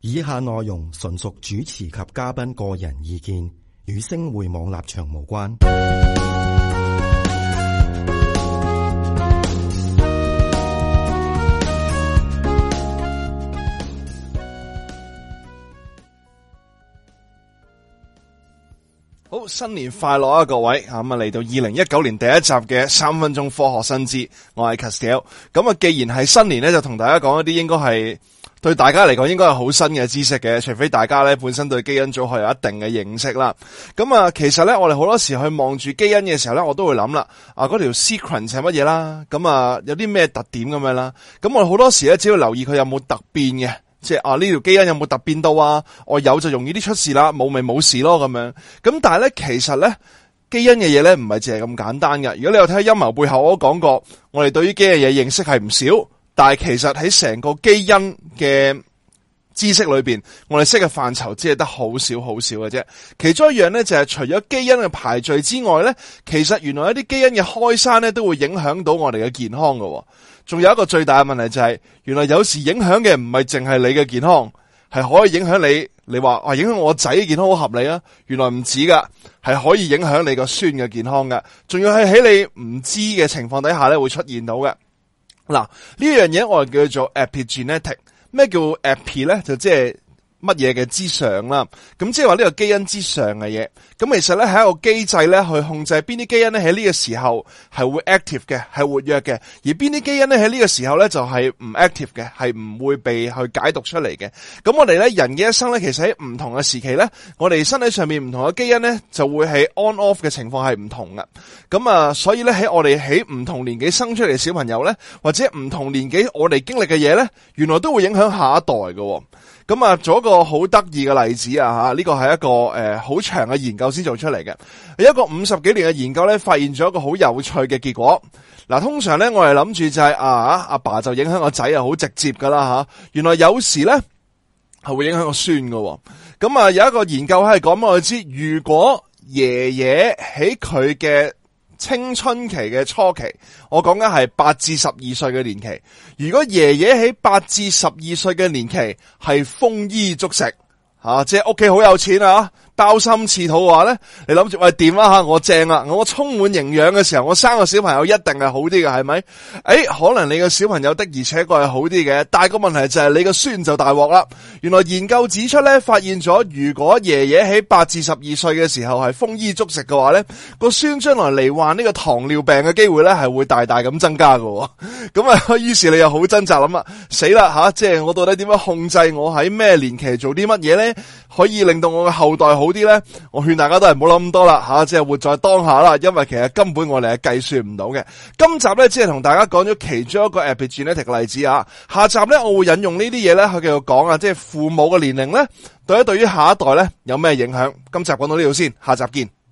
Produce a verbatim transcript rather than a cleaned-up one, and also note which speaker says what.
Speaker 1: 以下內容純屬主持及嘉賓個人意見，與星匯網立場無關。
Speaker 2: 好，新年快樂啊，各位！咁啊，嚟到二零一九年第一集嘅三分鐘科學新知，我係 Castiel。咁啊，既然係新年咧，就同大家講一啲應該係對大家嚟講應該係好新嘅知識嘅，除非大家咧本身對基因組學有一定嘅認識啦。咁啊，其實咧我哋好多時去望住基因嘅時候咧，我都會諗啦，啊嗰條 sequence 係乜嘢啦？咁啊有啲咩特點咁樣啦？咁我好多時咧只要留意佢有冇突變嘅。即係啊，呢條基因有冇突變到啊？我有就容易啲出事啦，冇咪冇事咯咁樣。咁但係咧，其實咧基因嘅嘢咧唔係淨係咁簡單嘅。如果你有睇陰謀背後，我都講過，我哋對於基因嘅嘢認識係唔少，但係其實喺成個基因嘅知識裏邊，我哋識嘅範疇只係得好少好少嘅啫。其中一樣咧就係除咗基因嘅排序之外咧，其實原來一啲基因嘅開山咧都會影響到我哋嘅健康㗎。仲有一個最大嘅問題就係，原來有時影響嘅唔係淨係你嘅健康，係可以影響你。你話啊，影響我仔嘅健康好合理啊？原來唔止噶，係可以影響你個孫嘅健康噶。仲要係喺你唔知嘅情況底下咧，會出現到嘅。嗱，呢樣嘢我哋叫做 epigenetic。咩叫 epi 咧？就即係乜嘢嘅之上啦，咁即係話呢個基因之上嘅嘢，咁其實咧係一個機制咧去控制邊啲基因咧喺呢個時候係會 active 嘅，係活躍嘅，而邊啲基因咧喺呢個時候咧就係唔 active 嘅，係唔會被去解讀出嚟嘅。咁我哋咧人嘅一生咧，其實喺唔同嘅時期咧，我哋身體上面唔同嘅基因咧就會係 on off 嘅情況係唔同嘅。咁啊，所以咧喺我哋喺唔同年紀生出嚟嘅小朋友咧，或者唔同年紀我哋經歷嘅嘢咧，原來都會影響下一代嘅。咁啊，做一個好得意嘅例子啊，吓，呢個係一個誒好長嘅研究先做出嚟嘅。有一個五十幾年嘅研究咧，發現咗一個好有趣嘅結果。嗱，通常咧我哋諗住就係啊，阿爸就影響個仔啊，好直接噶啦吓。原來有時咧係會影響個孫噶。咁啊，有一個研究係講我哋知，如果爺爺喺佢嘅青春期嘅初期，我講緊係八至十二歲嘅年期。如果爺爺喺八至十二歲嘅年期係豐衣足食，吓、啊，即係屋企好有錢啊，包心似肚嘅話咧，你諗住喂點啊吓，我正啊，我充滿營養嘅時候，我生個小朋友一定係好啲嘅，係咪？誒、欸，可能你個小朋友的而且確係好啲嘅，但係個問題就係你個孫就大鑊啦。原來研究指出咧，發現咗如果爺爺喺八至十二歲嘅時候係豐衣足食嘅話咧，個孫將來罹患呢個糖尿病嘅機會咧係會大大咁增加嘅。咁啊，於是你又好掙扎諗啊，死啦吓，即係我到底點樣控制我喺咩年期做啲乜嘢咧，可以令到我嘅後代好啲咧？我勸大家都係唔好諗咁多啦吓，即係活在當下啦，因為其實根本我哋係計算唔到嘅。今集咧只係同大家講咗其中一個 epigenetic 嘅例子啊，下集咧我會引用呢啲嘢咧去繼續講啊，即係父母嘅年齡咧，對於對於下一代咧有咩影響？今集講到呢度先，下集見。